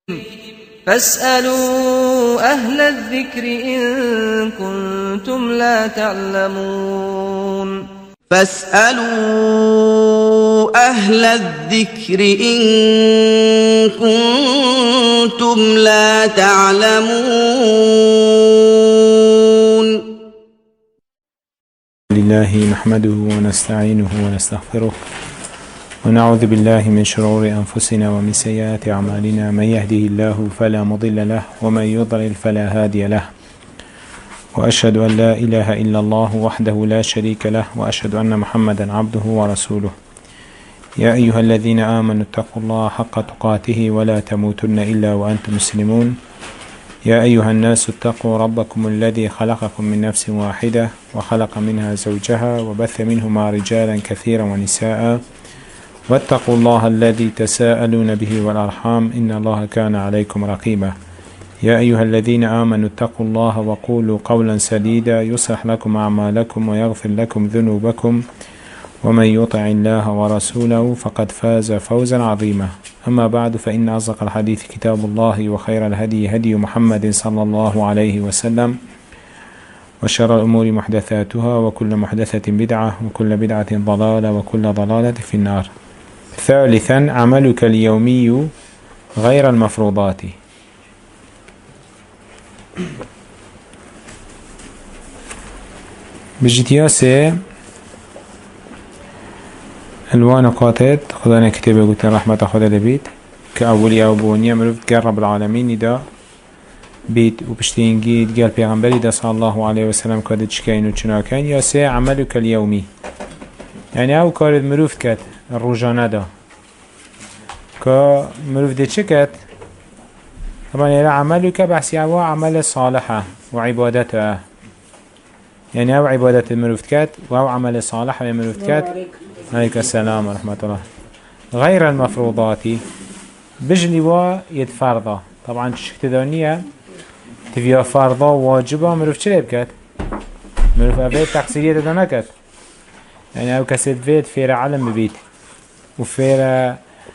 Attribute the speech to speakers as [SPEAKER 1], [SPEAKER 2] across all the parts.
[SPEAKER 1] فاسألوا أهل الذكر إن كنتم لا تعلمون
[SPEAKER 2] فاسألوا أهل الذكر إن كنتم لا تعلمون
[SPEAKER 3] لله نحمده ونستعينه ونستغفره ونعوذ بالله من شرور أنفسنا ومن سيئات أعمالنا. من يهده الله فلا مضل له ومن يضلل فلا هادي له، وأشهد أن لا إله إلا الله وحده لا شريك له، وأشهد أن محمدا عبده ورسوله. يا أيها الذين آمنوا اتقوا الله حق تقاته ولا تموتن إلا وأنتم مسلمون. يا أيها الناس اتقوا ربكم الذي خلقكم من نفس واحدة وخلق منها زوجها وبث منهما رجالا كثيرا ونساء، واتقوا الله الذي تساءلون به والأرحام إن الله كان عليكم رقيبا. يا أيها الذين آمنوا اتقوا الله وقولوا قولا سديدا يصلح لكم أعمالكم ويغفر لكم ذنوبكم، ومن يطع الله ورسوله فقد فاز فوزا عظيما. أما بعد، فإن أصدق الحديث كتاب الله، وخير الهدي هدي محمد صلى الله عليه وسلم، وشر الأمور محدثاتها، وكل محدثة بدعة، وكل بدعة ضلالة، وكل ضلالة في النار. ثالثا، عملك اليومي غير المفروضات. بجتياسة الوان قاتت خدانا كتابه قلت رحمة خدا لبيت كأولي أو بونية مروف تقرب العالمين دا بيت وبشتينجي تقال بيغنبري دا صلى الله عليه وسلم كادت شكاين وچناكين. ياسي عملك اليومي، يعني او كارد مروف كات الروجانه دا كمروف دي چكت طبعا يلا عملك بحثي او عمل صالحة وعبادته، يعني او عبادة المروف كات او عمل صالح المروف كات. عليك السلام ورحمة الله. غير المفروضات بجلي وا يتفرضا، طبعا تشكتدانية تفيا فرضا واجبا مروف چلي بكات مروف افيد تقصيرية دانكت، يعني او كسيد فيد فير علم ببيت وفير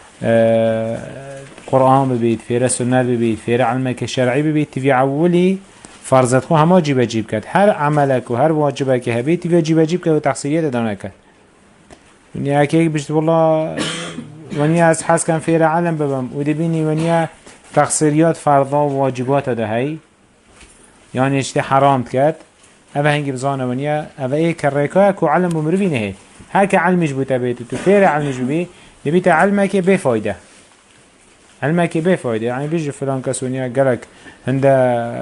[SPEAKER 3] قرآن ببيت، فير سنة ببيت، فير علمك الشرعي ببيت، تفيا عولي فرضت خو هما جيبا جيب كات. هر عملك وهر واجبك هبيت تفيا جيبا جيب كات وتقصيرية دانكت. ونیا که بجد والله ونیا از حس کن فیر علم ببم و دبینی ونیا تقصیریات فرضا و واجبات ده هی، یعنی اشتی حرام کرد اوه هنگی بزانه ونیا اوه ای کرکای که علم بمروی نهید هر که علمش بوده بیتو تو فیر علمش بی دبیت علمه که بفایده، علمه که بفایده. یعنی بجد فلان کس ونیا گرک هنده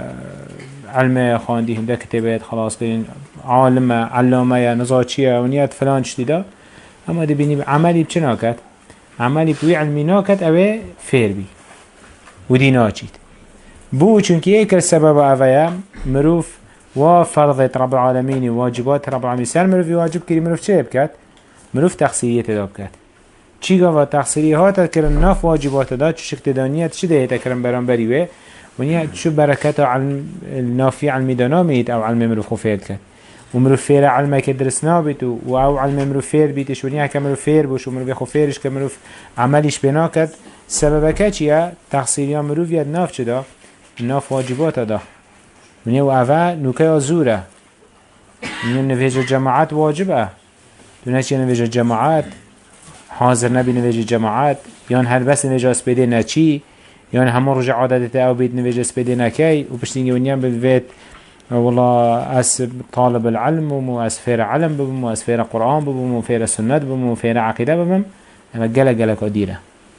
[SPEAKER 3] علم خواندی هنده کتابت خلاص دین عالم علامه یا نزاچیه ونیا فلان چتی ده، اما ده بینی عملی بچه ناکد، عملی بوی علمی ناکد اوه فیر بی و دی ناچید بو چونکه ایکر سبب اوه مروف و فرضت رب العالمین و واجبات رب العالمین سر مروفی واجب کری مروف چه بکد؟ مروف تقصیریت داب کد. چی گوه تقصیری ها تا کرن ناف واجبات دا چو شکت دانیت چی ده تا کرن بران بریوه ونیا چو برکت علم نافی علمی دانامید او علم مروف خوفید کد ومروف فير علمك درس نابتو و او علم مروف فير بيتش ونيا كمروف فير بوش ومروف يخو فيرش كمروف عمليش بناكد سببك چيا تقصيريا مروف يد ناف چدا ناف واجبات دا ونيا و اوه نوكا زوره ونيا نفيج الجماعات واجبه دونش نفيج الجماعات حاضر نبي نفيج الجماعات يان هل بس نفيج اسبيده نچي يان همون رجع عادته او بيت نفيج اسبيده نكي و بشتينجي ونيا بالفيت والله أس طالب العلم ومو أسفير علم ببم وأسفير قرآن ببم وفير سنة ببم وفير عقيدة ببم أما جلا كديرة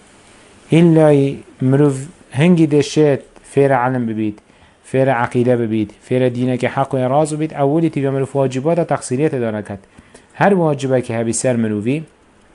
[SPEAKER 3] إلا مروف هنجي دشيت فير علم ببيت، فير عقيدة ببيت، فير دينك حق وراز ببيت، أولي تبي مروف واجبات تقصيرية دانكت. هر واجبك هبي سر مروفي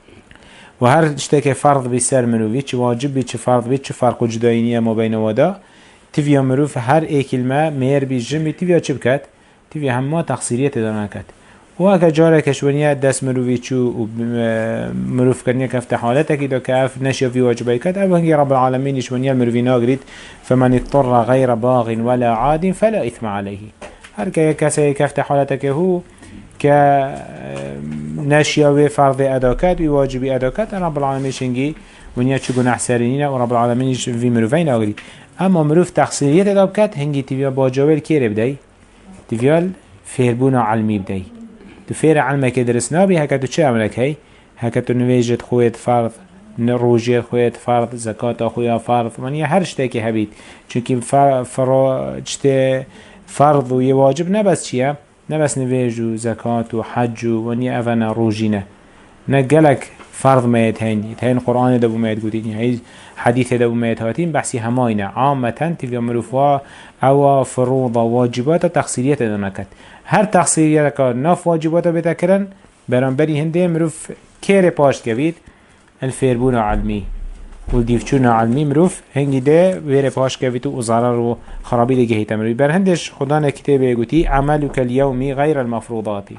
[SPEAKER 3] وهر اشتكي فرض بسر مروفي چه واجب بي چه فرض بي چه فرق جداينية ما بين ودا تیویا مروف هر یک کلمه مهر بی جمعی تیویا چه بکد؟ تیویا همه تقصیریت دانه کد. و اگه جاره کشونیه دست مروفی چو و مروف کرنیه کفت حالته که دا کف نشیا فی واجبه کد او هنگی رب العالمین شونیه مروفی ناگرید فمن اضطر غیر باغ ولا عاد فلا اثم علیه. هر که کسی کفت حالته که هو که نشیا و فرض ادا کد و واجبی ادا کد رب العالمین شنگی ونیا چه گناه سرینینا و رب العالمینش وی مروفین آگری اما مروف تقصیریت داب کد هنگی تیویا باجاول کیره بدهی تیویال فیربونا علمی بدهی تو فیر علمه که درس نابی هکا تو چه عملک هی هکا تو نویجت خویت فرض روجیت خویت فرض زکات خویا فرض ونیا هر شته که هبید چونکی فرض و یه واجب نبس چیه نبس نویج و زکات و حج و ونیا اونا روجینه نقلك فرض ما يتهين قرآن دبو ما يتقولين هاي حديث دبو ما يتهاتين بحثي هماينة عامة تبقى مروفوا او فروض واجبات تقصيريات دانكت هر تقصيريات ناف واجبات بتكرن برانبري هنده مروف كيري باش كبيد الفيربون علمي والديفچون علمي مروف هنگي ده ويري باش كبيد وزرار وخرابي ده جهيتا مروف برهندش خدانا كتابه يقولي عملك اليومي غير المفروضات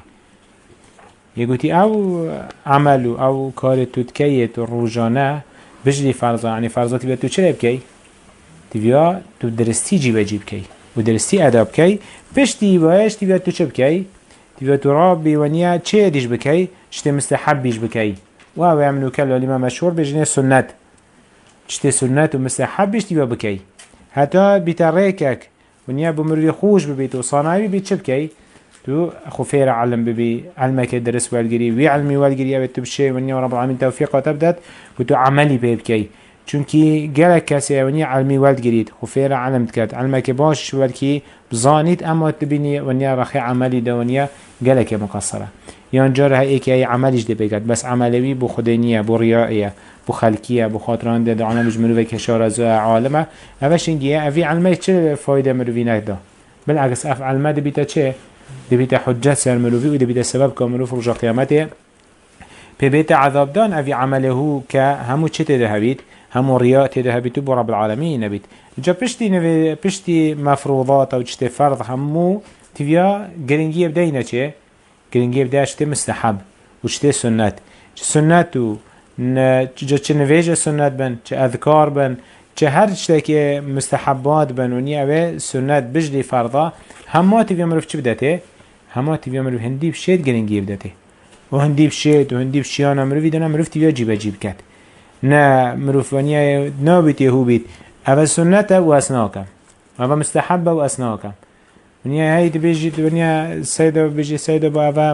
[SPEAKER 3] يقولي او عملو او كار تتكيت الروجانه بجلي فرضا يعني فرضاتي بيتو چرا بكي تبيا تو درستي جيبه جيب كي ودرستي اداب كي بشتي باش تبيا تو چه بكي تبيا تو رابي ونيا چه ديش بكي شتي مستحب بيش بكي واو يعملوا كلو لما مشهور بجنه سنت شتي سنت ومستحب بيش تبيا بكي حتى بيتريكك ونيا بمروي خوش ببيت وصانعي بيت چه بكي تو خفير علم ببي علمك درس والجري ويعلمي والجري أبد بشيء ونيا رب العالمين توفيق تبدأ وتو عملي بيبكي چونكي جالك كسي ونيا علمي والجري خفير علم تكات علمك باش والكي بزانيت أما تبيني ونيا رخي عملي ده ونيا جالك مقصرة ينجر هاي أي عمليش ده بيجات بس عملي بو خدينية بو ريائية بو خلقية بو خاطران ده عنا مجملو في كشارة زوا عالمه أفش إنجيا أفي علمي چه فايدة مروفينك ده بالعكس أف علمه ده بيتا چه دبيت حجة سر مروفي ودبيت سبب كمروف رجع قيامته ببيت عذاب دان أفي عمله كهمو چه تدهبيت همو رياء تدهبيتو برب العالمين نبيت جا پشتی مفروضات او چه فرض همو تبيا گرنگي بدينا چه گرنگي بدا چه مستحب و چه سنت چه سنت و چه نویج سنت بن چه اذکار بن چه هر چه که مستحبات بن و نیه سنت بجلی فرضا همه تبيا مروف چه بدته همه تبيا مروف هندی بشید گرنگی بدته و هندی بشید و هندی بشیان مروفی دانا مروف تبيا جیب کد نه مروف ونیا نابیت یهو بیت اول سنت و اسناکم اول مستحب و اسناکم ونیا هایی تبیجید ونیا سیده با اول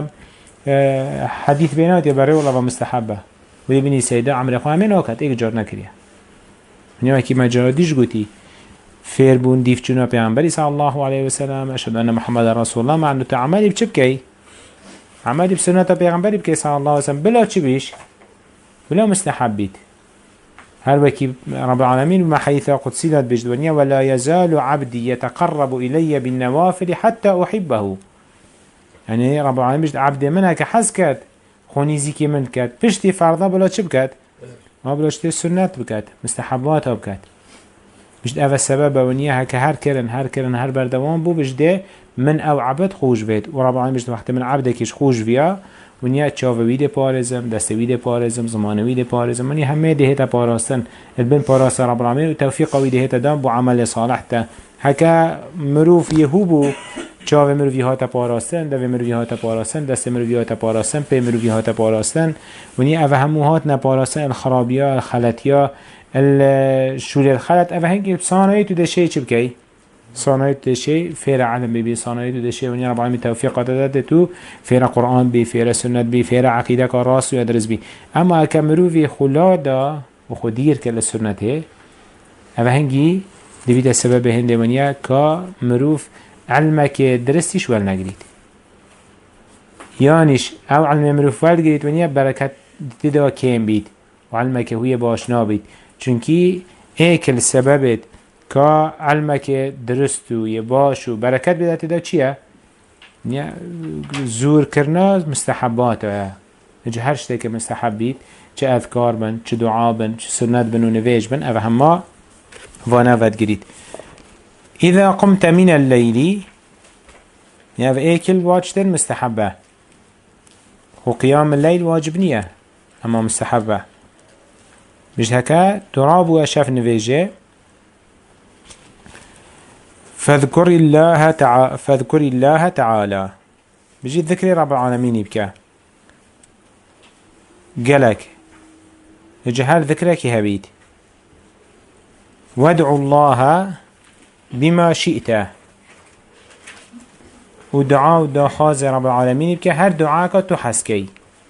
[SPEAKER 3] حدیث بینات یا برای والله مستحبه و بینی سیده عمل خواه همین آکد ایک جار نکریه ونیا اکی مجادیش گوتی فير بون ديف جنا پیامبری صلی الله علیه و سلم اشهد ان محمد رسول الله مع انه تعملي بچبكي عملي بسنت پیامبری بكي صلی الله علیه و سلم بلا چی بیش بلا مستحبیت هر وكي رب العالمين بما حيث قدسي داد بجدونيا ولا يزال عبدي يتقرب الي بالنوافل حتى احبه يعني رب العالمين بجد عبد منها كحز كات خونيزي كي من كات بشتي فرضا بلا چه بكات ما بلا شتي سنت بكات مستحبات بكات بجد اول سبب ونيا هكا هر كرن هر بردوان بو بجده من او عبد خوش بيت و رب العالمين بجد وقت من عبدكش خوش بيا ونیا چاوی ده پارزم دستوی ده پارزم زمانوی ده پارزم ونیا همه ده تا پاراستن البن پاراست رب العالمین و توفیقوی ده تا دام بو عمل صالح تا هکا مروف یهوبو چاوی مروفی ها تا پاراستن دوی مروفی ها تا پاراستن دست مروفی ها تا پاراستن پی مروفی ها تا پاراستن ونیا اوه هموهات نپاراستن الخرابیا الخلطیا الشوری الخلط اوه هنگی بسانایی تو دشه چی بکی؟ صانعي تشي فير علم بي صانعي تشي ونيا رب العالمين توفيق داده تو فير قرآن بي فير سنة بي فير عقيدة كراس ويدرس بي اما كمرو في خلادا وخدير كلا سنة هي اما هنجي دبيت السبب هند ونيا كمروف علمك درستيش ولا نجريت يانش او علم مروف والجريت ونيا بركات تدا كيم بيت وعلمك هو باشنا بيت چونكي هيك السبب که علمك درست و یباش و برکت بدات دا چیه؟ زور کرنا مستحبات نجه هر شده که مستحب بید چه اذکار بن چه دعا بن چه سنت بن و نویج بن او همه وانوت گرید اذا قمت من الليل يعني ايكل واجتن مستحبه وقيام الليل واجب نيه اما مستحبه مش هكا تراب وشاف نويجه فاذكر الله تعالى بيجي ذكر رب العالمين يبكى قالك جهال ذكرك هبيت وادعوا الله بما شئت ودعاء ودخاز رب العالمين بك هر دعاك تحسكي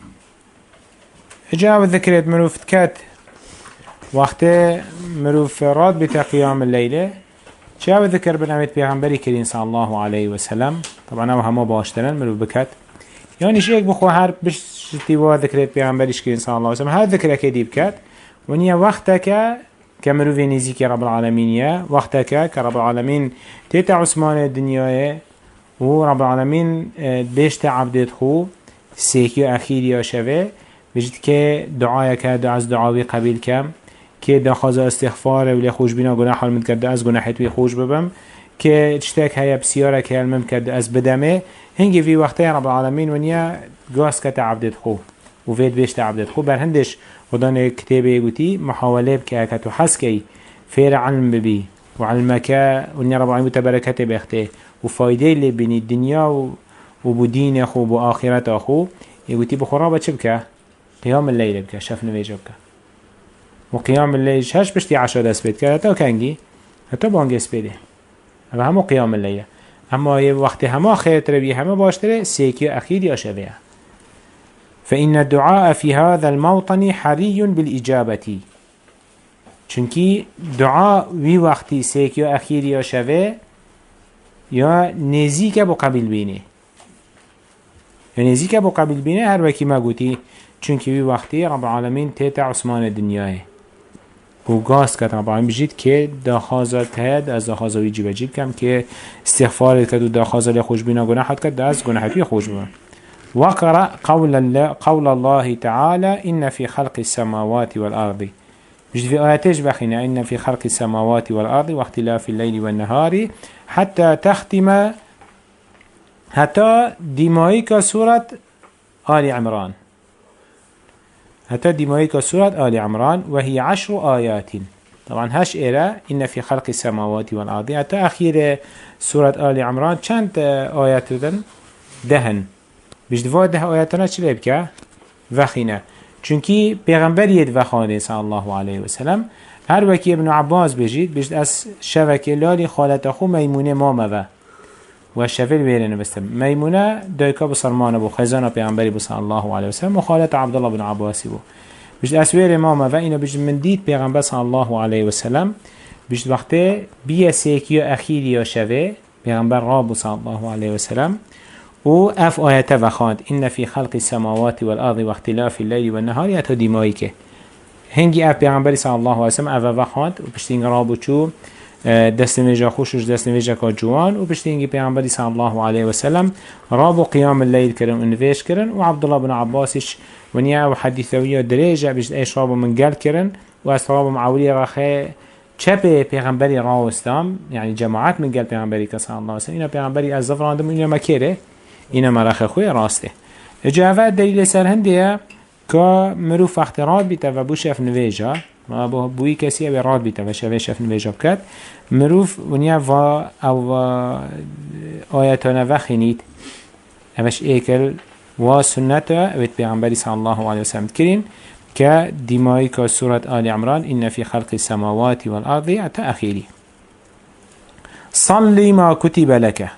[SPEAKER 3] جاء ذكرت مروف كات وقت مروف راد بتقيام الليلة جاء ذكر بنعمة بيغمبري كريم صلى الله عليه وسلم طبعا هو هما باشترن مروف بكات يعني شيء بخو هر بشتي ذكرت بيغمبري كريم صلى الله عليه وسلم هذا ذكر كدي بكات ونيا وقتك كمروف نزيك رب العالمين وقتك كرب العالمين تيتا عثمان الدنيا ورب العالمين بيشت عبدت خو سيكيو أخير يا شوه بجد که دعای کرد از دعاوی قبیل کم که دخواز استغفار ولی خوش بینا گناه حال مد کرده از گناهت وی خوش ببم که تشتک هیا بسیاره که علمم کرده از بدمه هنگی وی وقتی رب العالمین ونیا گاز کت عبدت خو و وید بیشت عبدت خو بر هندش خدان کتابه گوتی محاوله بکه که تو حس کی فیر علم ببی و علمك ونیا رب العالمین تبرکت بخته و فایده لی بینی دنیا و بدین خو و آخرت خو یگوتی بخورا چه بکه قيام الليل بك شاف نويجه بك وقيام الليل هاش بشتي 10 دست بيت كده كانجي حتى بانجس بيده اما همو قيام الليل اما وقت هما خير تربي هما باشتره سيكي اخير يا شبيه فإن الدعاء في هذا الموطن حري بالإجابة چونكي دعاء وي وقتي سيكي اخير يا شبيه يا نزيك ابو قبل بينه يعني نزيك ابو قبل بينه هر وكي ما قوتي چونكي وي وقتي رب العالمين تيتا عثمان الدنيا و غاز كت رب العالمين بجيت كي داخازت هاد از داخازة ويجيب جيب كم كي استغفار كت و داخازة لخوش بينا گناحت كت دا از گناحت وي خوش بنا وقرأ قول الله تعالى إن في خلق السماوات والأرض بجيت في آياتيش بخينا إن في خلق السماوات والأرض واختلاف الليل والنهار حتى تختم حتى ديمايك سورة آل عمران حتى ديمايك سورة آل عمران وهي 10 آيات طبعا هاش إيرا إن في خلق السماوات والأرض حتى أخير سورة آل عمران چند آيات دهن بجدفا ده آياتنا چلي بكا وخينا چونكي پیغمبر يد وخانه صلى الله عليه وسلم هر وكي ابن عباس بجيد بجد أس شوك لالي خالت أخو ميمونة ماموه و شفل ویرن بستم میمونه دایکا بسرمان بو خزانه پیامبری بو صلی الله علیه و سلم و خالت عبدالله بن عباسی بو بجد اسویر ماما و اینو بجد من دید پیغمبر صلی الله علیه و سلم بجد وقتی بیا سیکی اخیری یا شوه پیغمبر رابو صلی الله علیه و سلم و اف آیت و خواند این فی خلق السماوات والارض و اختلاف اللیل والنهار یا تا دیمایی که هنگی اف پیغمبری صلی الله علیه و سلم اف و خواند و پشتین رابو چو دست نویجا خوشش دست نویجا کا جوان و پشت اینگی پیامبری صلی الله علیه و سلم رابو قیام الليل کرن و نویش کرن و عبدالله بن عباسش و نیا و حدیثوی درجه بجد ایش رابو من گل کرن و از رابو معولی رخه چپ پیغمبری راوستام یعنی جماعت من گل پیغمبری که صلی الله علیه و سلم اینا پیغمبری از ظفراندم اینا مکره اینا مرخه خوی راسته اجابه دلیل سر هندیه که مروف اختراب بیتا و بوشف نویجا ما بوی کسی به راد بیت و شوی شف نویجا بکد مروف ونیا و او آیتانه و خینید اوش ایکل و سنت اوید پیغمبری صلی الله علیه وسلم کرین که دیمایی که سورة آل عمران این فی خلق السماوات والارض اتا اخیری صلی ما کتب لکه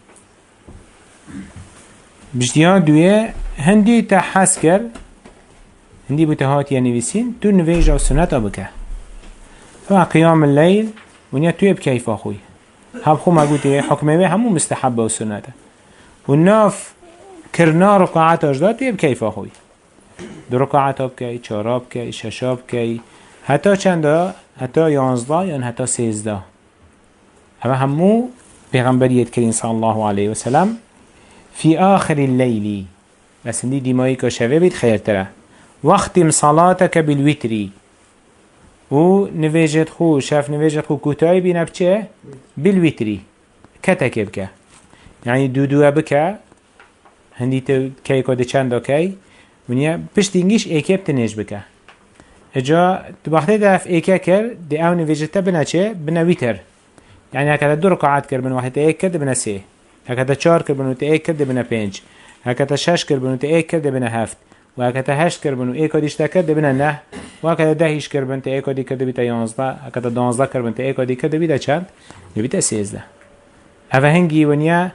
[SPEAKER 3] بجتیان دویه هندی تحس کر هندي بتهات يعني بيسين تو نفيجا وسنة بك فقيام الليل ونيا تو بكيف أخوي هم خو ما قلت حكمه به همو مستحبة وسنة والناف كرنا ركعات أجداد تو بكيف أخوي دو ركعات بكي چاراب بكي ششاب بكي حتى چندا حتى 11 يعني حتى 13 همو پیغمبریت کرین صلی الله علیه وسلم في آخر الليل بس هندي ديمايك شوه بيت خير تره واختم صلاتك بالوتري و نویجت خو شاف نویجت خو کوتای بینه بچه بالوتري کتک بکه یعنی دو بکه هندی تو کی کده چند کی ونیا پشت اینگیش ایکب تنیج بکه اجا تو وقتی دف ایکه کر دی او نویجت بنا چه بنا ویتر یعنی هکذا 2 رکعات کر بنا وقتی ایک کرد بنا 3 هکذا 4 کر بنا ایک کرد بنا 5 هکذا 6 کر بنا ایک کرد بنا 7 و اکتا هشت کربن و ایکا دیشتا کرده بنا نه و اکتا دهیش کربن تا ایکا دی کرده بیتا 11 اکتا 12 کربن تا ایکا دی کرده بیتا چند؟ بیتا 13 اوه هنگی ونیا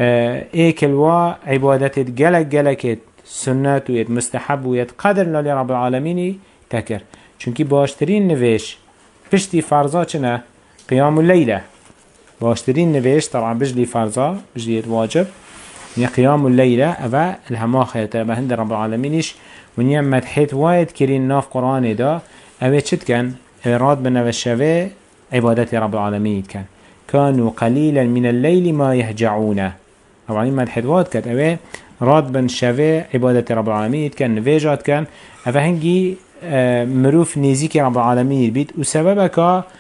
[SPEAKER 3] ایکل و عبادتت گلک سنت و یت مستحب و یت قدر لالی رب العالمینی تکر چونکی باشترین نویش پشتی فرضا چنه؟ قیام اللیله باشترین نویش طبعا بجلی فرضا بجلی واجب نیا قیام اللیله اوه الهما خیرته به هند رب العالمینیش ونیا مدحیت واید کرین ناف قرآن دا اوه چد کن؟ راد بنوشوه عبادت رب العالمین کن كانوا قليلا من الليل ما يهجعون طبعا مدحيت واد كات اوه راد بن شوه عبادت رب العالمين كان نفيجات كان اوه هنگي مروف نيزيك رب العالمين بيت وسببك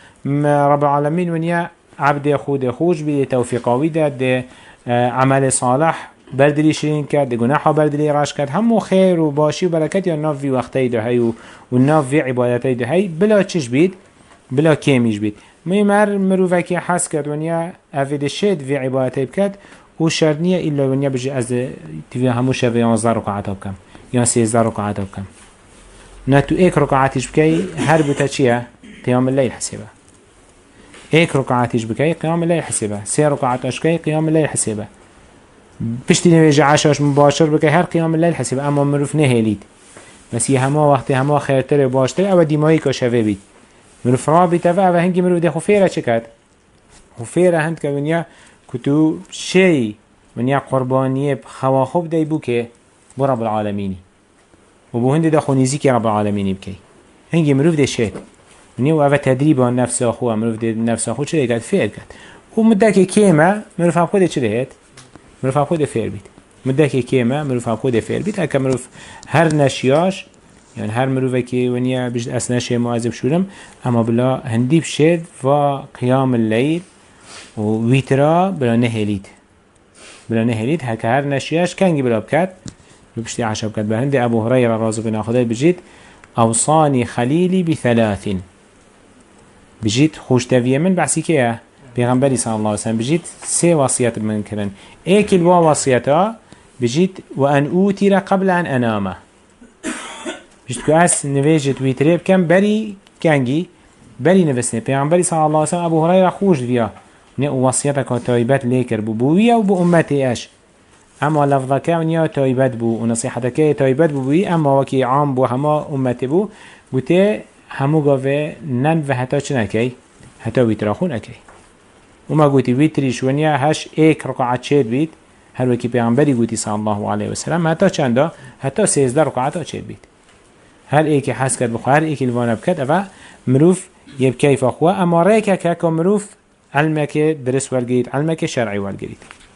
[SPEAKER 3] رب العالمين ونيا عبد خود خوش بيد توفيقاوي داد عمل صالح بردلي شرين كات دي گناحا بردلي راش كات همو خير و باشي و بركات يا ناف في وقتي ده هي و ناف في عبادتي ده هي بلا چش بيد بلا كيميش بيد مر مروفکی حس کرد ونیا افید شد وی عبادتی بکرد و شرط نیه ایلا ونیا بجی از تیوی همو شوه 11 رکعت بکم یا 13 رکعت بکم نه تو ایک رکعتیش بکی هر بوتا چیه؟ قیام اللیل حسیبه ایک رکعتیش بکی قیام اللیل حسیبه 3 رکعتش بکی قیام اللیل حسیبه پشتی نویج عشاش مباشر بکی هر قیام اللیل حسیبه اما مروف نهیلید بس یه همه وقتی همه خیرتر باشتر او دیمایی که شوه بید مروف رابطه و هنگی مروف ده خفیره چه کد؟ خفیره هند که ونیا کتو شی ونیا قربانیه خواخوب دی بو که بو رب العالمینی و بو هنده ده خونیزی که رب العالمینی بکی هنگی مروف ده شد ونیا و اوه تدریب آن نفس آخوه مروف ده نفس آخوه چه ده کد؟ فیر کد و مده که کیمه مروف هم خود چه ده هید؟ مروف هم خود فیر بید مده که کیمه مروف هم خود فیر بید اکا مروف هر نشیاش يعني هر مروفه كي ونيا بجد أسناشه معذب شورم أما بلا هندي بشد و قيام الليل وويترا بلا نهليد هكا هر نشياش كانجي بلا بكات بشتي عشا بكات بهندي أبو هريرة رازو بن أخذي بجد أوصاني خليلي بثلاث بجد خوش تفيه من بحسي كيه بيغنبري صلى الله عليه وسلم بجد 3 وصيات من كرن ايك الوا وصيتا بجد وأن أوتر قبل أن أنامه بجد که از نویجت ویتره بکن بری کنگی بری نوستنه پیغمبری صلی الله علیه وسلم ابو هريره خوش ویا نه وصیت که تایبت لیکر بو ویا و بو امتی اش اما لفظه که ونیا تایبت بو و نصیحت که تایبت بو وی اما وکی عام بو همه امتی بو بوته همو گاوه نن و حتی چه نکی حتی ویتره خون اکی و ما گوتی ویتریش ونیا هش ایک رکعت چید بید هر وکی پیغمبری گوتی صلی الله علیه وسلم حتی چنده حتی 13 رکعت چید بید هر ایکی حس کرد بخوا هر ایکی الوانه بکد اوه مروف یب کیف اخوه اما ریکه که مروف علمه که درس ورگید علمه که شرعی ورگید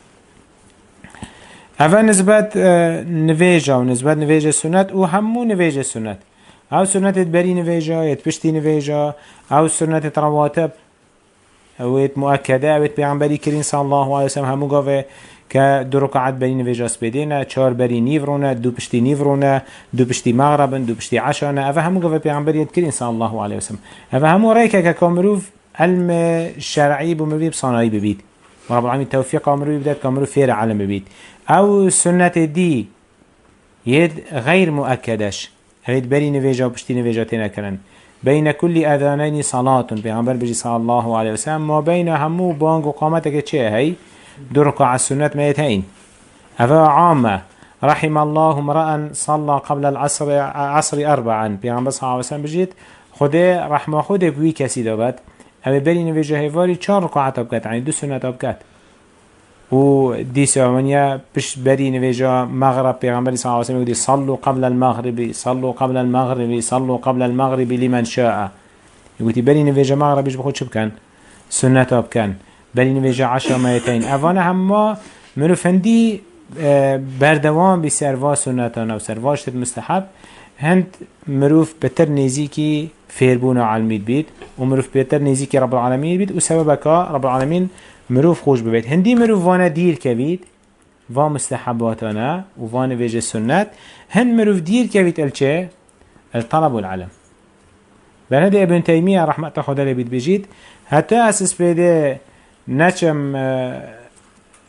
[SPEAKER 3] اوه نسبت نویجه و نسبت نویجه سنت او همو نویجه سنت او سنتت بری نویجه یت پشتی نویجه او سنتت رواتب او یت مؤکده او یت پیغمبری کرین صلی الله علیه وسلم همو گاوه که 2 رکعت بری نویجاس بدینه 4 بری نیورونه 2 پشتی نیورونه 2 پشتی مغربن 2 پشتی عشانه اوه همو گفت پیغمبریت کرین صلی الله علیه وسلم اوه همو ریکه که کامروف علم شرعی بمروی بصانایی ببید و رب العالمین توفیق کامروی بدد کامروف فیر علم ببید او سنت دی ید غیر مؤکدش هید بری نویجا و پشتی نویجا تینه کرن بین کل اذانین صلاتون پیغمبر بجی صلی الله علیه وسلم ما بین همو بانگ و قامت که چه هی 2 ركعة السنة ميتين أفا عامة رحم الله امرأ صلى قبل عصر 4 بيغمبر صلى الله عليه وسلم بجيت خده رحمه خده بوي كسي دابت أما بلي نوجه هفاري 4 ركعة بكت يعني 2 سنة بكت و دي سوانيا بش بري نوجه مغرب بيغمبر صلى الله عليه وسلم يقول صلوا قبل المغرب صلوا قبل المغرب صلوا قبل المغرب لمن شاء يقول بري نوجه مغرب بيش بخود شبكن سنة بكن بلی نویجه 10 مایتین اوانه همه مروفندی بردوام بی سروا سنتان و سرواشت مستحب هند مروف بتر نزیکی فیربون علمید بید و مروف بتر نزیکی رب العالمین بید و سبب که رب العالمین مروف خوش ببید هندی مروف وانه دیر کبید و مستحباتانه و وانه ویجه سنت هند مروف دیر کبید الچه الطلب والعلم بلده ابن تیمیه رحمت خدا لبید بجید حتی اساس بیده نچم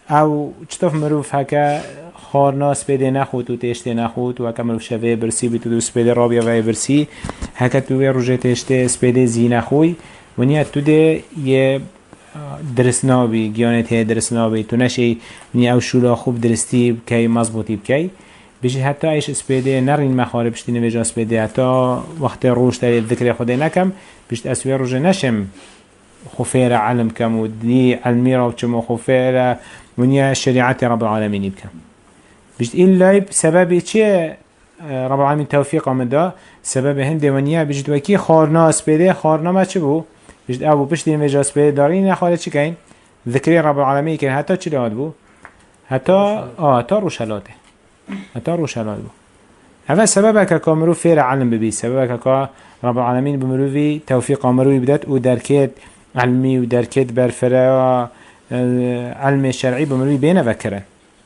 [SPEAKER 3] او چطف مروف هکا خارنا سپیده نخود و تشته نخود و هکا مروف شوه برسی بیتو دو سپیده رابیا و برسی هکا توی روژه تشته سپیده زی نخوی ونیا تو ده یه درست نابی گیانت هی درست نابی تو نشی ونیا او شولا خوب درستی بکی مضبوطی بکی بيجي حتى ايش اسبيدي نرين مخارب شتي نويجا اسبيدي حتى وقت روش تالي الذكر خدي نكم بيجت اسوي روج نشم خفيرة علم كم ودي الميرا وشمو خفيرة ونيا شريعة رب العالمين يبكم بيجت إلا بسبب چه رب العالمين توفيق من ده سبب هندي ونيا بيجت وكي خارنا اسبيدي خارنا ما چه بو بيجت ابو بشتي نويجا اسبيدي دارين نخارج چه كين ذكر رب العالمين كين حتى چه لاد بو حتى حتى روشلاته حتى روشلال بو هذا سببك كامرو فير علم ببي سببك كا رب العالمين بمروي توفيق امروي بدات ودركت علمي ودركت برفرا علم الشرعي بمروي بينه فكره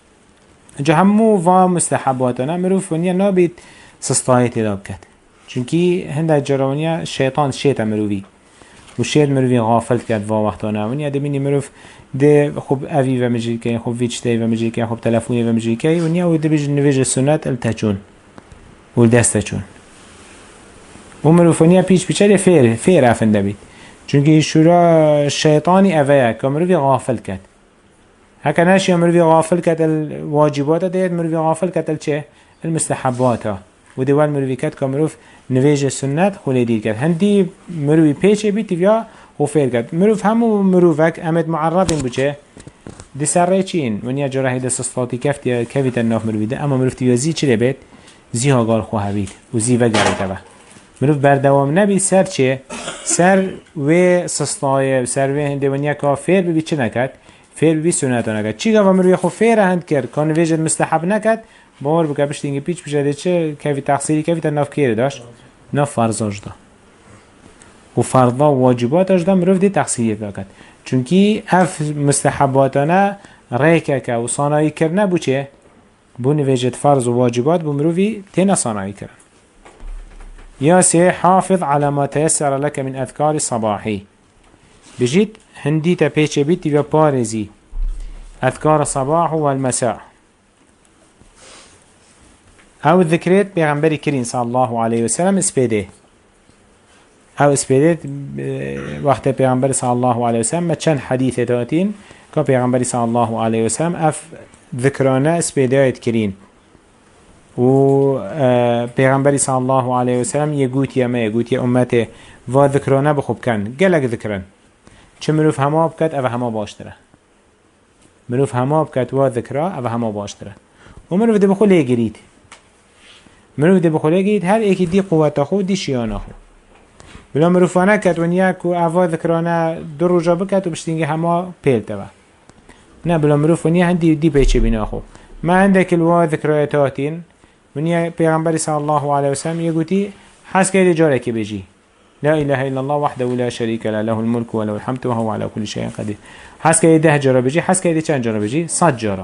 [SPEAKER 3] جهمو و مستحباتنا مرو فنيا نابيت سستايت دابكت چونكي هنده جراونيا الشيطان شيطه مروي وشيط مروي غافل كد و وقتانا ونيا دبيني مروف ده خوب اوی و مجیکی خوب ویچتی و مجیکی خوب تلفونی و مجیکی و نیا و ده بیج نویج سنت التچون و دستچون و مروفونیا پیچ پیچه فیر افنده بید چونکه شورا شیطانی اویا که مروفی غافل کد هکا ناشی مروفی غافل کد الواجبات دید مروفی غافل کد الچه المستحبات و دوال مروفی کد که مروف نویج سنت خولی دید کد هندی مروفی پیچه بید تیویا و فیر کرد مروف همو مروفک امد معرضین بچه دی سره چین ونیا جراحی دست صفاتی کفیت الناف مروفیده اما مروف تیوازی چی بید زی ها گال خواه بید و زی وگره تبه مروف بردوام نبید سر چه سر و سستایه سر و هنده ونیا که فیر ببید چه نکد فیر ببید سنتو نکد چی گفت مروفی خو فیر هند کرد کان ویجد مستحب نکد باور بکر بشتینگی پیچ بجده چه کفی تقصیری کفیت الناف کیره داشت ناف فرزاش دا و فرضا و واجباتش دا مروف دی تقصیری بکد چونکی اف مستحباتانه ریکه که و صانایی کرنه بو چه؟ بو نویجت فرض و واجبات بو مروفی تینا صانایی کرن یا سه حافظ على ما تيسر لك من اذكار صباحی بجید هندی تا پیچه بیتی و پارزی اذكار صباح و المساء او ذکرت پیغمبری کرین صلی الله علیه وسلم اسپیده او اسپیدت وقت پیغمبر صلی الله علیه وسلم ما چند حدیث داتین که پیغمبر صلی الله علیه وسلم اف ذکرانه اسپیدایت کرین و پیغمبر صلی الله علیه وسلم یگوتی امت و ذکرانه بخوب کن گلک ذکرن چه مروف همه بکد او همه باشتره مروف همه بکد و ذکره او همه باشتره و مروف ده بخوله گرید مروف ده بخوله گرید هر ایکی دی قوت خود دی شیانه خود بلا مروفانه کد ونیا که اوا ذکرانه دو روژا بکد و بشتینگه همه پیل تبا نه بلا مروفانه هندی دی پیچه بینا خو ما عندك الوا ذكرياتين ونیا پیغمبر صلی الله علیه وسلم یگوتی حس که جاره که بجی لا اله الا الله وحده لا شريك له له الملك وله الحمد وهو على كل شيء قدير حس که 10 جاره بجی حس که چند جاره بجی 100 جاره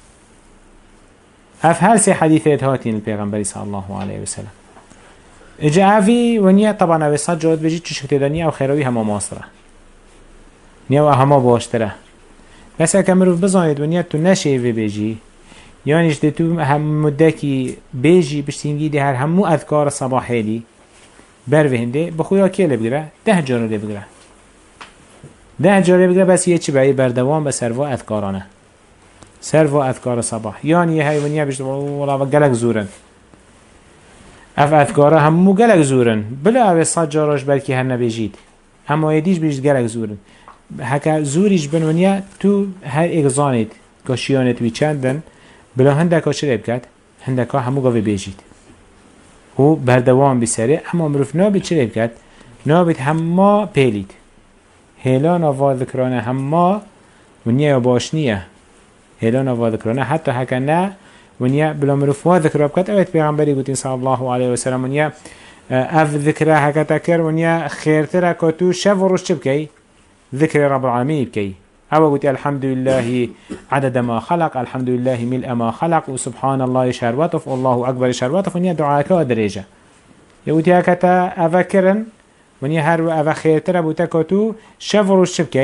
[SPEAKER 3] اف هر سه حدیثات هاتین الپیغمبر صلی الله علیه وسلم اجازي ونیا طبعا او 100 جاره بجی چشکت دنیا او خیروی همه ماستره نیا همه باشتره بس اکمرو بزاید ونیا تو نشه و بجی يعني جدتو هم مدكي بيجي بشتينجي دي هر همو اذكار صباحي دي بروه هنده بخويا كي لبگره 10 جاره لبگره 10 جاره لبگره بس یه چی بعی بردوام به سروا اذكارانه سروا اذكار صباح يعني هاي ونيا بشت والله گلک زورن اف اذكاره همو گلک زورن بلا او 100 جارش بلکه هر نبیجید اما یدیش بیش گلک زورن هکا زوریش بن ونیا تو هر اگزانید کاشیانت وی چندن بلا هندکا چه بکد؟ هندکا همو گاوه بیجید و بردوام بسره اما مروف نابید چه بکد؟ نابید همه پیلید هیلان آوا ذکرانه همه ونیا باش نیه هیلان آوا ذکرانه حتی حکا نه ونیا بلا مروف وا ذکرا بکد اوید پیغمبری گوتین صلی الله علیه وسلم ونیا اف ذکره حکا تکر ونیا خیرتره کتو شف و روش چه بکی؟ ذکر رب العالمین بکی أو قلت الحمد لله عدد ما خلق الحمد لله ملء ما خلق وسبحان الله شرواتف والله أكبر شرواتف ونيا دعاك ودرجة يقولت هكذا أذكرن ونيا هر أذا خيرتر بوتكتو شفر الشبكي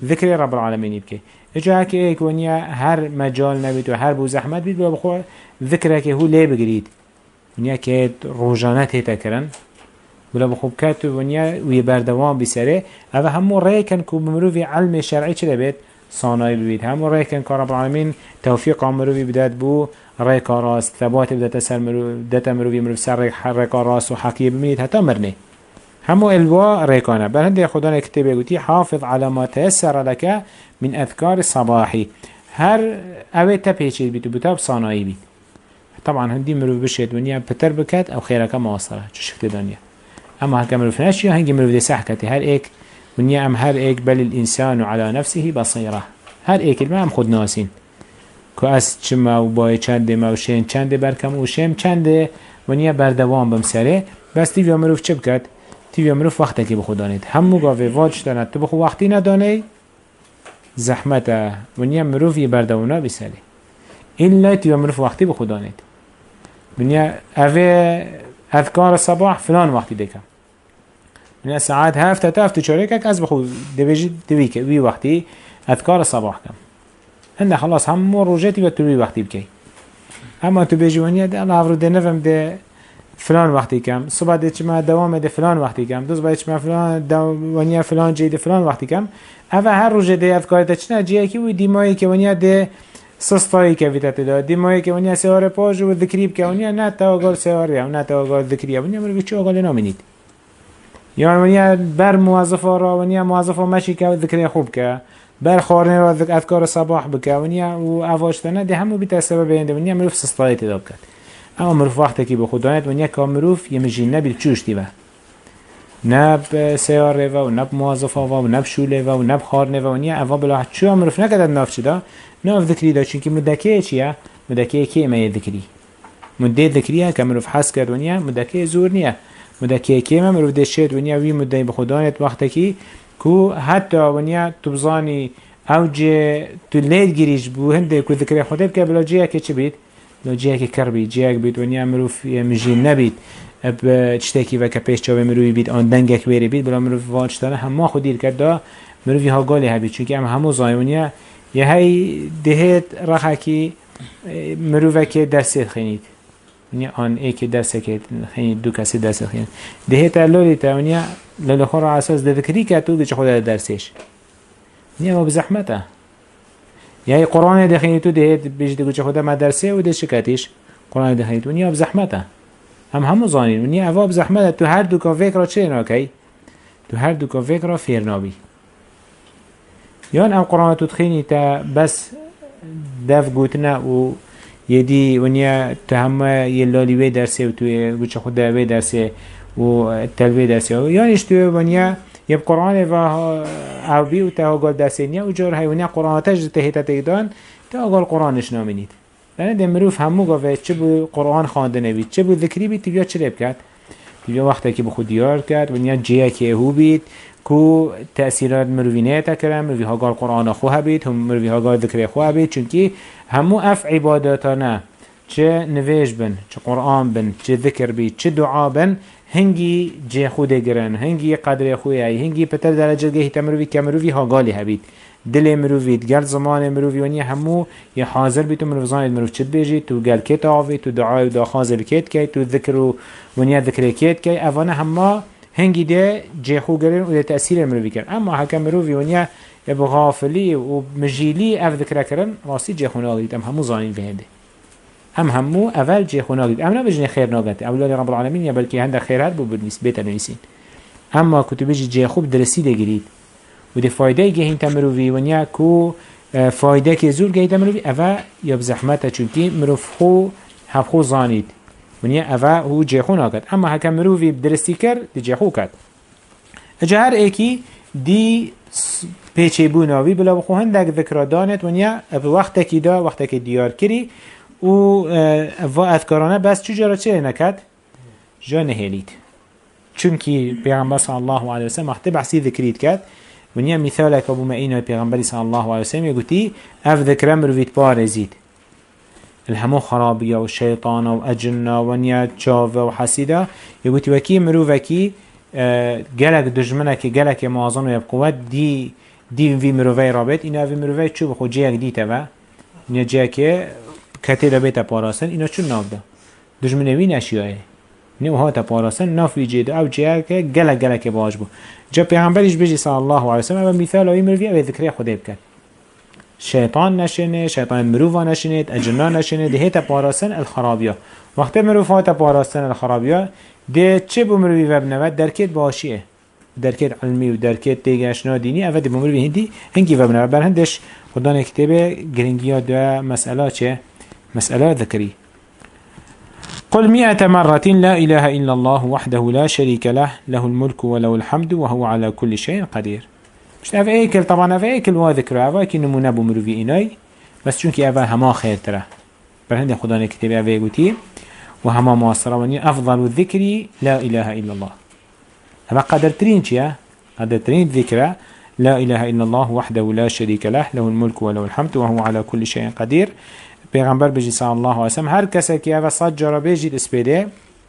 [SPEAKER 3] ذكر رب العالمين بكي اجا هكي ايك ونيا هر مجال نبيت و هر بو زحمت بيت بخو ذكرك هو ليه بقريد ونيا كيت روجانات هيتا كرن ولا بخوب كاتو ونيا ويبردوان بسره هذا همو ريكن كو بمروفي علم شرعي چه بيت صانعي ببيت همو ريكن كو رب العالمين توفيق مروفي بدات بو ريكا راس ثبات بدات سر مروفي مروف سر ريكا راس و حقية بمينيت حتى مرنه همو الوا ريكانا بل هنده خدانا كتابه قوتي حافظ على ما تيسر لك من أذكار الصباحي هر اوه تبهيشيد بيتو بتاب صانعي بيت طبعا هندي مروف بشيت ونيا بتر بكات او خيرك ما وصله شو شكل دنيا اما هكا مروف ناشيا هنجي مروف دي سحكتي هر ايك ونيا ام هر ايك بل الانسان على نفسه بصيره هر ايك الما هم خود ناسين كو اس چما و باي چنده ما و شين چنده بركم و شيم چنده ونيا بردوان بمسره بس تيويا مروف چه بكت تيويا مروف وقتا که بخودانید همو گاوه واج داند تو بخو وقتی ندانه زحمته ونيا مروف ي بردوانا بسره إلا تيويا مروف وقتی بخودانید ونيا اوه اذكار الصباح فلان وقتی دکم ونيا ساعات هفته تفت چاريكك از بخو دويك وي وقتی اذكار الصباح كم هنده خلاص همو روجاتي وتروي وقتی بكي اما تو بيجي ونيا ده الله عفرو ده نفهم ده فلان وقتی کم صبح ده چما دوام ده فلان وقتی کم دوز باید چما فلان ونیا فلان جی ده فلان وقتی کم اوه هر روزه ده اذکارت چنه جیه که وی دیمایی که ونیا ده سستایی که ویتت ده دیمایی که ونیا سوار پاج و ذکریب که ونیا نه تا آگار سواری و نه تا آگار ذکریه ونیا مروی چه آگار نامینید یا ونیا بر موظفه را ونیا موظفه مشی که ذکری خوب که بر خارنه را اذکار صباح بکه ونیا و اواشتنه ده همو بیت سبب اینده ونیا مروف سستایی تداب کرد اما مروف وقتی که بخودانت ونیا که مروف یه مجین نبیل چوشتی و نب سیاره و نب موظفه و نب شوله و نب خارنه و ونیا اوا بلا چو مروف نکدد ناف چدا ناف ذکری دا چونکه مدکه چیه؟ مدکه که ایمه ذکری مده ذکریه که مروف حس کرد ونیا مدکه زور نیه مدکه که ایمه مروف دشت ونیا وی مده بخودانت وقتی که کو حتی ونیا تبزانی او جه تو لید گریش بو هنده که ذکری خوده بکه بلا جیه که چه بید؟ لو جيك كربي جيك بيت ونيا مروف مجين نبيت اب تشتكي وكا پیش چاوه مروفي بيت آن دنگك بيري بيت بلا مروف واجتانه هم خودير کرده مروفي ها گاله هبيت چونكي هم همو زايونيا يه هاي دهت رخاكي مروفك درسيت خينيت ونيا آن ايك درسك خينيت دو كسي درسيت خينيت دهت اللولي تا ونيا للخور عساس دذكري كاتو دي خود درسيش ونيا ما بزحمته یعنی قرآن دخینی تو دهید بیش دیگه چه خدا مدرسه و ده شکاتیش قرآن دخینی تو نیا بزحمته همو زانین و نیا اواب زحمته تو هر دو که فکر چه ناکی تو هر دو که فکر فیرنابی یان ام قرآن تو دخینی تا بس دف گوتنه و یدی و نیا تو همه یه لالیوه درسه و تو چه خدا وی درسه و تلوی درسه یانش تو و نیا يب قرآن و عربي و تهاجر درسينيا و جار هيونيا قرآن تجد تهيتا تيدان تهاجر قرآنش نامنيد لأن ده مروف همو قوه چه بو قرآن خواندنه بید چه بو ذکری بید تبیا چه لب کرد تبیا وقتا که بخود دیار کرد و نیا جیه که هو بید کو تأثیرات مروفینه تکرم مروفی هاگار قرآن خواه بید هم مروفی هاگار ذکری خواه بید چونکه همو اف عباداتانه چه نویش بن چه قرآن بن چه ذکر بید چه دعا بن هنگی جه خود گرن هنگی قدر خویی هنگی پتر درجه گهی تمروی کمروی ها گالی هبید دل مروید گل زمان مروی ونی همو یه حاضر بی تو مروف زانید مروف چد بیجی تو گل کت آوی تو دعای دا خازل کت کی تو ذکر و ونی ذکر کت کی اوانه همه هنگی ده جه خود گرن و ده تأثیر مروی کرد اما حکم مروی ونی بغافلی و مجیلی اف ذکر کرن راستی جه خود ناگید همو زانید بهنده همو اول جه خوناگید ام نبجنه خیر ناگته اولاد رب العالمین یا بلکه هنده خیر هر بو بنسبت نویسین اما کتو بجی جه خوب درسی دگیرید و ده فایده گهین تمروی و نیا کو فایده که زور گهین تمروی اوه یا بزحمته چونکی مروف خو هف خو زانید و نیا اوه هو جه خوناگد اما هکم مروی بدرستی کرد ده جه خو کرد اجا هر ایکی دی پیچه بوناوی بلا بخو هندک ذکر دانت و نیا وقت که دا وقت که دیار کری و اذکارانه بس چجورا چه نکد؟ جا نهیلید چونکی پیغمبر صلی الله علیه وسلم وقتی بحثی ذکرید کرد و نیا مثالک ابو معین پیغمبری صلی الله علیه وسلم یگوتی اف ذکرم مروید پارزید الهمو خرابیه و شیطان و اجنه و نیا چاوه و حسیده یگوتی وکی مروفکی گلک دجمنه که گلک معظم و قوت دی دين في مروفي رابط إنا في مروفي تشو بخو جيك ديتا با إنا جيك كتير بيتا باراسن إنا شو نافدا دجمنوين أشياء نو هاتا باراسن ناف في جيد أو جيك جلا كباش بو جا پیغمبرش بيجي صلى الله عليه وسلم و مثال أي مروفي أو ذكرية خده بكت شيطان نشنه شيطان مروفا نشنه أجنان نشنه ده هتا باراسن الخرابية وقت مروفا هتا باراسن الخرابية ده چه بمروفي وبنوات دركت باشيه دركت علمي و دركت تيجاشنا ديني أفاد بمروفي هندي هنگي وبنوات برهندش خدان كتابه گرنگيا ده مسألة چه مسألة ذكري قل 100 مرة لا إله إلا الله وحده لا شريك له له الملك وله الحمد وهو على كل شيء قدير مش أف أيكل طبعا أف أيكل واذكر أفا كي نمونه بمروفي إناي بس چونك أفا هما خير ترى برهند خدان كتابه أفا يقولي وهما معاصرة وني أفضل الذكر لا إله إلا الله أما قدرترين چيا قدرترين ذكرى لا إله إلا الله وحده لا شريك له له الملك وله الحمد وهو على كل شيء قدير پیغمبر بجی صلی الله علیه وسلم هر کسی که اول صد جرا بجید اسپیده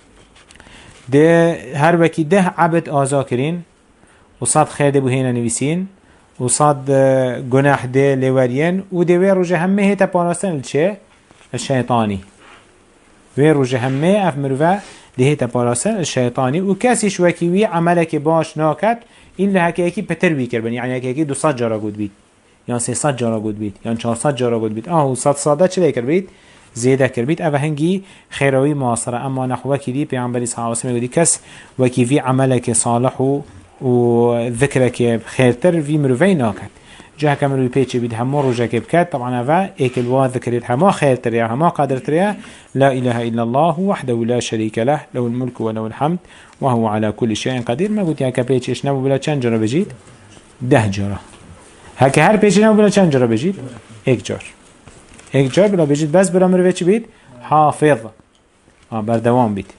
[SPEAKER 3] ده هر وکی 10 عبد آزا کرین و صد خیرده بو هینا نویسین و صد گناه ده لورین و ده وی روژه همه هیتا پاناستن الچه الشیطانی وی روژه همه اف مروفه ده هیتا پاناستن الشیطانی و کسیش وکی وی عملک باش ناکد این لحکه اکی پتر بی کربن یعنی اکی 200 جرا گود بید یا 300 جارا گود بید یا 400 جارا گود بید و 100 ساده چه کر بید زیاده کر بید اوه هنگی خیروی معاصره اما نحوه کی دی پیامبری صلی الله علیه و آله کس و کی وی عملک صالح و ذکرک خیرتر وی مروی ناکد جه که مروی پیچه بید همه رو جه بکد طبعا اوه ایکل وا ذکرت همه خیرتر یا همه قدرتر یا لا اله الا الله وحده لا شریک له له الملك وله الحمد وهو على كل شيء قدير ما قلت یا که پیچش نبو بلا چند جارا بجید 10 جارا هک هر پیچه نبو بلا چند جارا بجید؟ 1 جار 1 جار بلا بجید بس بلا مروی چی بید؟ حافظ بردوام بید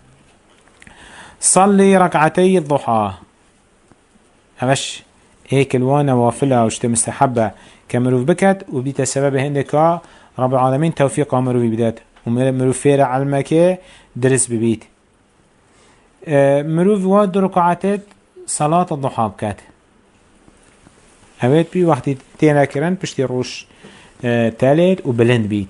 [SPEAKER 3] صلي ركعتي الضحى همش هيك الوان وافلة وشت مستحبة كمروف بكت وبيت السبب هندك رب العالمين توفيق مروف بدات ومروف فير علمك درس ببيت مروف واد ركعتي صلاة الضحى بكت اوید بی وقتی تینا کرن پشتی روش تالت و بلند بید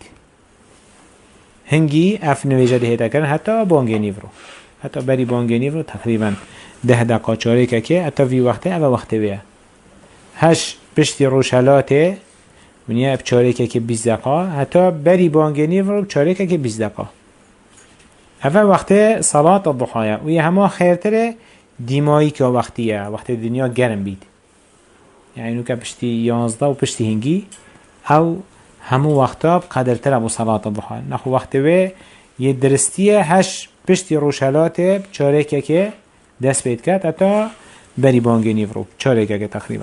[SPEAKER 3] هنگی اف نویجه دهیتا کرن حتی بانگی نیورو حتی بری بانگی نیورو تقریبا 10 دقیقه چاره که حتی وی وقته او وقته بیا هش پشتی روش حالاته منیه اف چاره که 20 دقیقه حتی بری بانگی نیورو چاره که 20 دقیقه اول وقته صلاة الضحایه و یه همه خیرتره دیمایی که وقتیه وقت دنیا گرم بید يعني نوكا بشتي 11 و بشتي هنگي او همو وقتا بقدرتر ابو صلاة الضحى نخو وقت وي يدرستيه هش بشتي روشالاته بچاريكا كي دست بيت كات اتا بري بانگي نيفرو بچاريكا كي تقريبا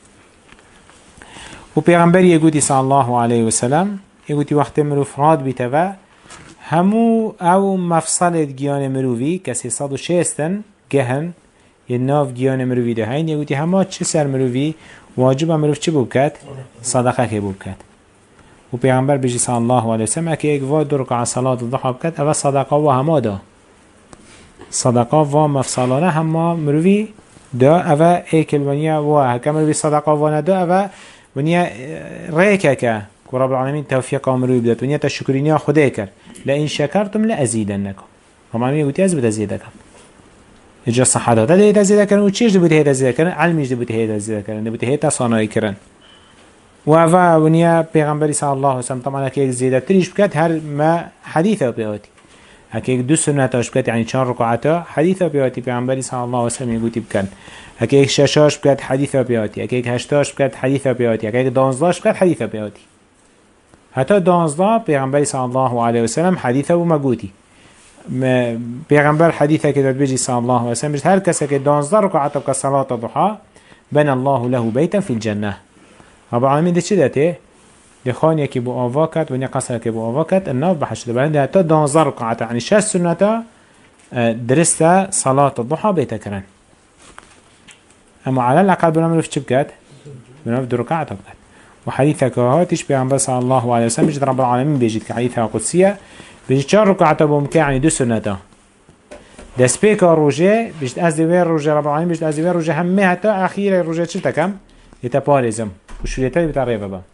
[SPEAKER 3] و پیغمبر يقولي صلى الله عليه وسلم يقولي وقت مروفراد بيتوا همو او مفصل گيان مروفي كسي 160 گهن يناف گيان مروفي ده هين يقولي همه چه سر مروفي واجب مروف چه بوكت صدقه که بوكت و پیغمبر بجی صلی الله علیه وسلم اکی ایک واد دو رکع صلاة الضحى بکت او صدقه و همه دا صدقه و مفصلانه همه مروفی دا او ایک الونیا و هکه مروفی صدقه و ندا او ونیا ریکه که رب العالمین توفیق مروفی بدت ونیا تشکرینیا خوده کر لئن شکرتم لأزیدنکم رب العالمین گوتی از بده زیدکم اجا صحادات ده هيدا زيدا كرن و چيش ده بوده هيدا زيدا كرن علميش ده بوده هيدا زيدا كرن ده بوده هيدا صانعي كرن و اوه ونيا پیغمبری صلى الله عليه وسلم طبعا هكيك زيدا تريش بكت هر ما حديثة بيواتي هكيك 2 سنتاش بكت يعني 4 ركعاتا حديثة بيواتي پیغمبری صلى الله عليه وسلم يقولي بكن هكيك 6 بكت حديثة بيواتي هكيك 8 بكت حديثة بيواتي هكيك 12 بكت حديثة بيواتي حتى 12 پیغمبری صلى الله عليه وسلم حديثة ومقوتي پیغمبر حدیثه که داد بجی صلی الله علیه و سلم هر کسی که 12 رکعت بک صلاة الضحى بنى الله له بيتا في الجنه رب العالمین ده چه داته ده خانیه که بو آوا کرد و نه قصر که بو آوا کرد النار بحشت بلنده حتی 12 رکعت یعنی 6 سنتا درسته صلاة الضحى بیتا کرن اما على الاقل بنعمل چه بکد بنعمل 2 رکعت بکد و حدیثه که هاتش پیغمبر صلی الله علیه و سلم بجد رب العالمین بجید که حدیثه قدسیه بيجي 4 ركعات بومكا يعني 2 سنتا دس بيكا روجه بيجي از دوير روجه رب العالمين بيجي از دوير روجه همه حتى اخير روجه چه تكم يتا بارزم وشريتا بتا ريبا با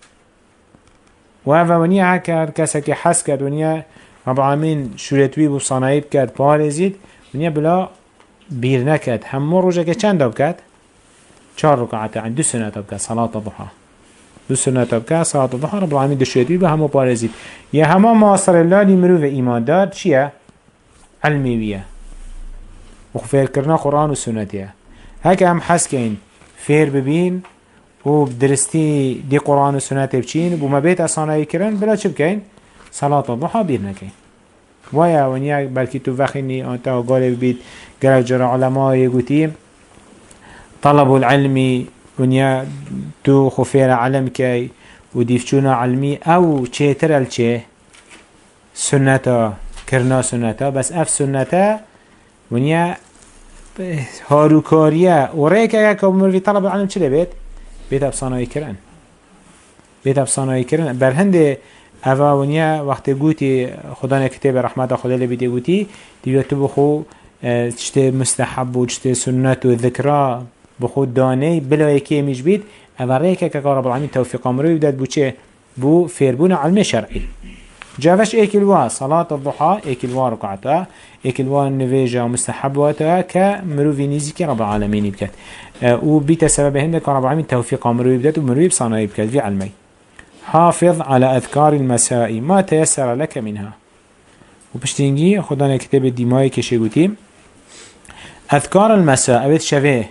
[SPEAKER 3] وهذا ونيا هكا كسك حس كد ونيا رب العالمين شريتوي بو صنايب كد بارزيد ونيا بلا بير نكد همو روجه که چند داب کد؟ 4 رکعت عن 2 سنة داب کد صلاة الضحى 2 سنة داب کد صلاة الضحى رب العالمين دشويتوي به همو بارزيد يا همو معاصر الله لمرو و ایمان دار چیه؟ علميوية وخفير كرنا قرآن و سنتيه هكا هم حس كين فير ببين و بدرستي دي قرآن و سنته بچين بو ما بيت اصانایی کرن بلا چه بكين؟ صلاة الضحى بير نكين ويا ونيا بلكي تو وخيني انتا قال بيت قال جرى علماء يقولي طلب العلم ونيا تو خفير علم كي وديفشونا علمي او چه ترل چه سنتا كرنا سنتا بس اف سنتا ونيا هاروكاريا وريكا كمر في طلب العلم چه بيت بيت افصاناي كرن بيت افصاناي كرن برهند اوا ونیا وقت گویی خدا نکتب رحمت خدا لبیده گویی دیگه تو بخو چته مستحب و چته سنت و ذکر بخو دانه بلا یکی میش بید اوا ریکه که رب العالمین توفیق امروی بداد بو چه بو فیربون علم شرعی جاوش اکلوا صلاة الضحى اکلوا رکعتا اکلوا نویجا مستحب واتا که مروی نیزی که رب العالمین بکد و بیت سبب هنده که رب العالمین توفیق امروی بداد و مروی بصانایی بکد فی علمی حافظ على أذكار المساء ما تيسر لك منها وبشتنجي خدانا كتاب الدماء كشيغوتي أذكار المساء أبيت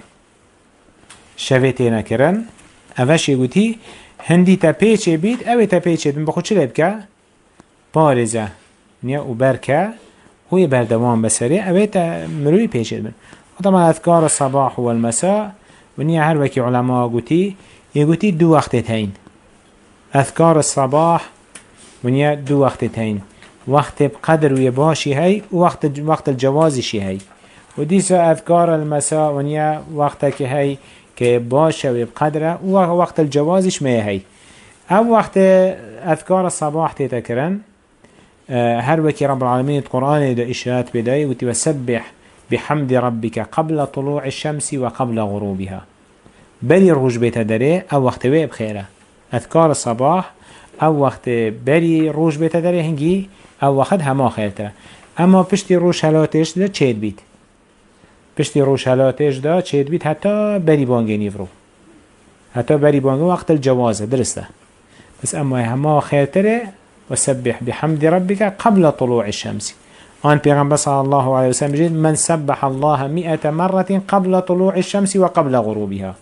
[SPEAKER 3] شوه تينا كرن أبا شيغوتي هندي تبيچه بيت أبي تبيچه بين بخود چه لبكا بارزة نيا وبركة هو بردوان بسري أبيت مروي بيچه بين وطبعا أذكار الصباح والمساء ونيا هر وكي علماء قوتي يقوتي 2 وقتتين أذكار الصباح ونيا 2 وقتتين وقت بقدر ويباشي هاي وقت الجوازي هاي وديسا أذكار المساء ونيا وقتك هاي كباشا وبقدره ووقت الجوازش ما هاي أو وقت أذكار الصباح تتكرن هر وكي رب العالمين القرآن دا إشارات بداية وتسبح بحمد ربك قبل طلوع الشمس وقبل غروبها بلي الروج بيتدري أو وقت ويب خيره أذكار الصباح أو وقت بري روش بيتدري هنجي أو وقت هما خيرتره أما پشتی روش هلاتش دا چید بید پشتی روش هلاتش دا چید بید حتی بری بانگی نیفرو حتی بری بانگی وقت الجوازه درسته بس أما هما خيرتره وسبح بحمد ربك قبل طلوع الشمس آن پیغمبر صلى الله عليه وسلم جد من سبح الله 100 مرة قبل طلوع الشمس وقبل غروبها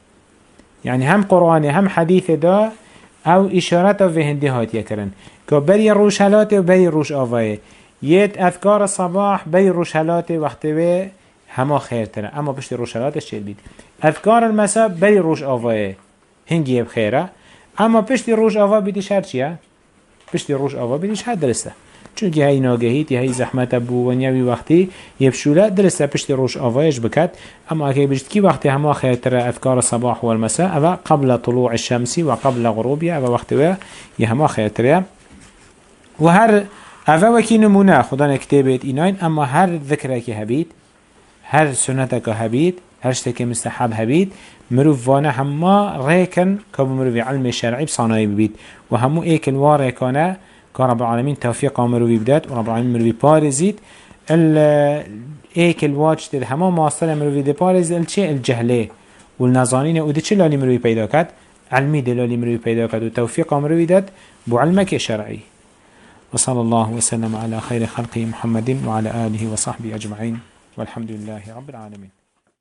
[SPEAKER 3] يعني هم قرآن هم حديث دا او اشارات في هندي هات يكرن كبري روش هلاته وبري روش آوائه يت اذكار الصباح بري روش هلاته وقته هما خير تره اما بشت روش هلاته شيء بيت اذكار المساء بري روش آوائه هنگي بخيره اما بشت روش آوائه بيديش هر چيه بشت روش آوائه بيديش هر درسته چونکه هی ناگهیت هی زحمت بو و نیوی وقتی یبشوله درسته پشت روش آوایش بکد اما اگه بجد کی وقتی همه خیرتر اذکار الصباح والمساء او قبل طلوع الشمس و قبل غروبها او وقتی و یه همه خیرتره و هر او وکی نمونه خدا نکتبید ایناین اما هر ذکره که هبید هر سنت که هبید هر شته که مستحب هبید مروف وانه همه ریکن که بمروف علم شرعی بصانایی ببید و همو ایکل وارکانه رب العالمين توفيق مروي بدات ورب العالمين مروي بارزيد ايك الواج تد هما مواصله مروي دي بارز الشيء الجهله والنظانين ودي چه لالي مروي پیدا کرد علمي دلالي مروي پیدا کرد وتوفيق مروي دات بو علمك شرعي وصلى الله وسلم على خير خلقه محمد وعلى آله وصحبه أجمعين والحمد لله رب العالمين.